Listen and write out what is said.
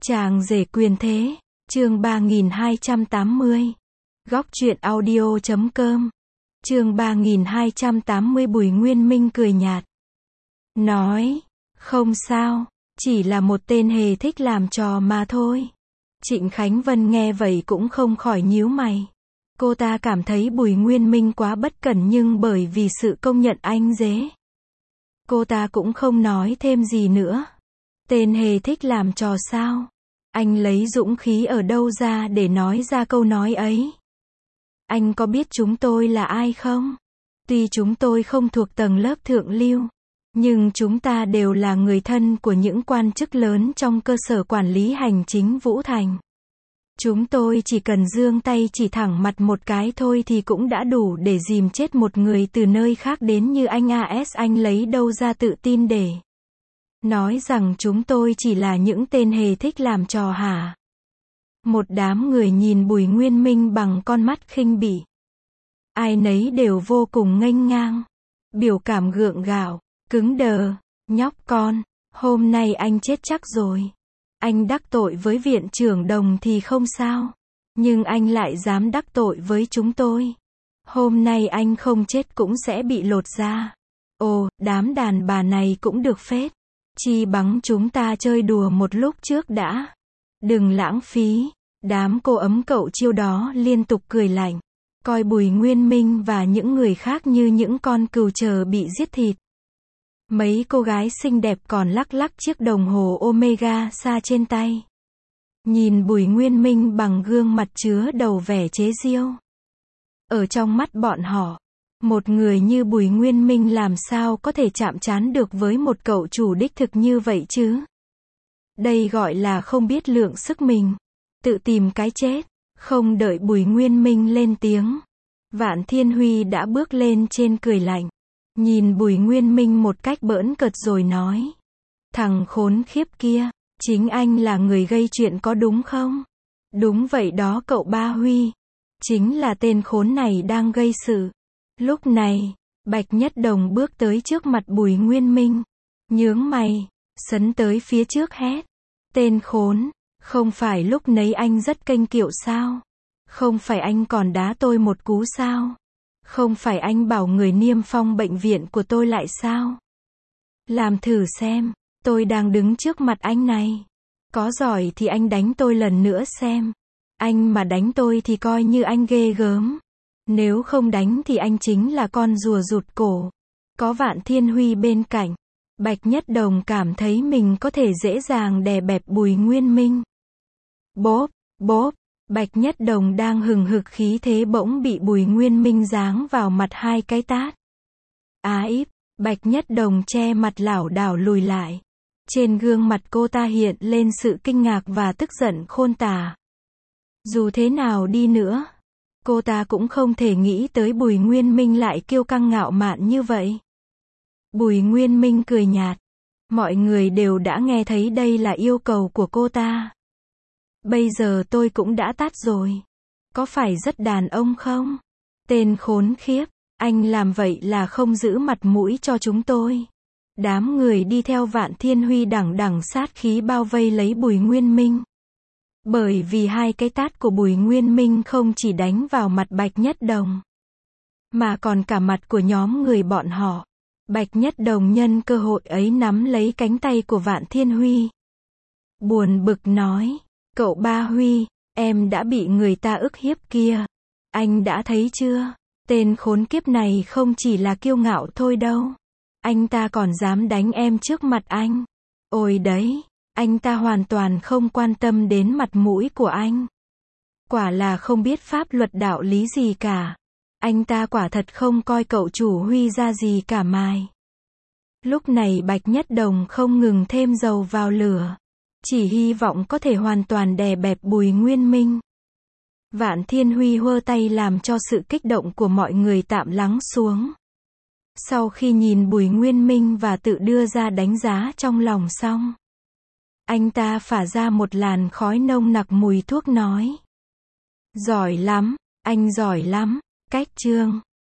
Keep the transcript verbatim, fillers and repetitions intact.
Chàng rể quyền thế, chương ba nghìn hai trăm tám mươi. Góc truyện audio chấm com. Chương ba nghìn hai trăm tám mươi. Bùi Nguyên Minh cười nhạt. Nói, không sao, chỉ là một tên hề thích làm trò mà thôi. Trịnh Khánh Vân nghe vậy cũng không khỏi nhíu mày. Cô ta cảm thấy Bùi Nguyên Minh quá bất cẩn, nhưng bởi vì sự công nhận anh dế, cô ta cũng không nói thêm gì nữa. Tên hề thích làm trò sao? Anh lấy dũng khí ở đâu ra để nói ra câu nói ấy? Anh có biết chúng tôi là ai không? Tuy chúng tôi không thuộc tầng lớp thượng lưu, nhưng chúng ta đều là người thân của những quan chức lớn trong cơ sở quản lý hành chính Vũ Thành. Chúng tôi chỉ cần giương tay chỉ thẳng mặt một cái thôi thì cũng đã đủ để dìm chết một người từ nơi khác đến như anh a ét. Anh lấy đâu ra tự tin để nói rằng chúng tôi chỉ là những tên hề thích làm trò hả? Một đám người nhìn Bùi Nguyên Minh bằng con mắt khinh bỉ. Ai nấy đều vô cùng nghênh ngang, biểu cảm gượng gạo, cứng đờ. Nhóc con, hôm nay anh chết chắc rồi. Anh đắc tội với viện trưởng Đồng thì không sao, nhưng anh lại dám đắc tội với chúng tôi. Hôm nay anh không chết cũng sẽ bị lột da. Ồ, đám đàn bà này cũng được phết. Chi bằng chúng ta chơi đùa một lúc trước đã. Đừng lãng phí. Đám cô ấm cậu chiêu đó liên tục cười lạnh, coi Bùi Nguyên Minh và những người khác như những con cừu chờ bị giết thịt. Mấy cô gái xinh đẹp còn lắc lắc chiếc đồng hồ Omega xa trên tay, nhìn Bùi Nguyên Minh bằng gương mặt chứa đầu vẻ chế giễu. Ở trong mắt bọn họ, một người như Bùi Nguyên Minh làm sao có thể chạm trán được với một cậu chủ đích thực như vậy chứ? Đây gọi là không biết lượng sức mình, tự tìm cái chết. Không đợi Bùi Nguyên Minh lên tiếng, Vạn Thiên Huy đã bước lên trên cười lạnh, nhìn Bùi Nguyên Minh một cách bỡn cợt rồi nói: Thằng khốn khiếp kia, chính anh là người gây chuyện có đúng không? Đúng vậy đó cậu ba Huy, chính là tên khốn này đang gây sự. Lúc này, Bạch Nhất Đồng bước tới trước mặt Bùi Nguyên Minh, nhướng mày, sấn tới phía trước hét: Tên khốn, không phải lúc nấy anh rất kênh kiệu sao? Không phải anh còn đá tôi một cú sao? Không phải anh bảo người niêm phong bệnh viện của tôi lại sao? Làm thử xem, tôi đang đứng trước mặt anh này. Có giỏi thì anh đánh tôi lần nữa xem. Anh mà đánh tôi thì coi như anh ghê gớm. Nếu không đánh thì anh chính là con rùa rụt cổ. Có Vạn Thiên Huy bên cạnh, Bạch Nhất Đồng cảm thấy mình có thể dễ dàng đè bẹp Bùi Nguyên Minh. Bốp, bốp, Bạch Nhất Đồng đang hừng hực khí thế bỗng bị Bùi Nguyên Minh giáng vào mặt hai cái tát. Á íp, Bạch Nhất Đồng che mặt lảo đảo lùi lại. Trên gương mặt cô ta hiện lên sự kinh ngạc và tức giận khôn tả. Dù thế nào đi nữa, cô ta cũng không thể nghĩ tới Bùi Nguyên Minh lại kiêu căng ngạo mạn như vậy. Bùi Nguyên Minh cười nhạt. Mọi người đều đã nghe thấy đây là yêu cầu của cô ta. Bây giờ tôi cũng đã tát rồi. Có phải rất đàn ông không? Tên khốn khiếp, anh làm vậy là không giữ mặt mũi cho chúng tôi. Đám người đi theo Vạn Thiên Huy đằng đằng sát khí bao vây lấy Bùi Nguyên Minh. Bởi vì hai cái tát của Bùi Nguyên Minh không chỉ đánh vào mặt Bạch Nhất Đồng, mà còn cả mặt của nhóm người bọn họ. Bạch Nhất Đồng nhân cơ hội ấy nắm lấy cánh tay của Vạn Thiên Huy, buồn bực nói: Cậu ba Huy, em đã bị người ta ức hiếp kia. Anh đã thấy chưa? Tên khốn kiếp này không chỉ là kiêu ngạo thôi đâu. Anh ta còn dám đánh em trước mặt anh. Ôi đấy, anh ta hoàn toàn không quan tâm đến mặt mũi của anh. Quả là không biết pháp luật đạo lý gì cả. Anh ta quả thật không coi cậu chủ Huy ra gì cả mài. Lúc này Bạch Nhất Đồng không ngừng thêm dầu vào lửa, chỉ hy vọng có thể hoàn toàn đè bẹp Bùi Nguyên Minh. Vạn Thiên Huy hơ tay làm cho sự kích động của mọi người tạm lắng xuống. Sau khi nhìn Bùi Nguyên Minh và tự đưa ra đánh giá trong lòng xong, anh ta phả ra một làn khói nồng nặc mùi thuốc nói: Giỏi lắm, anh giỏi lắm. Cách chương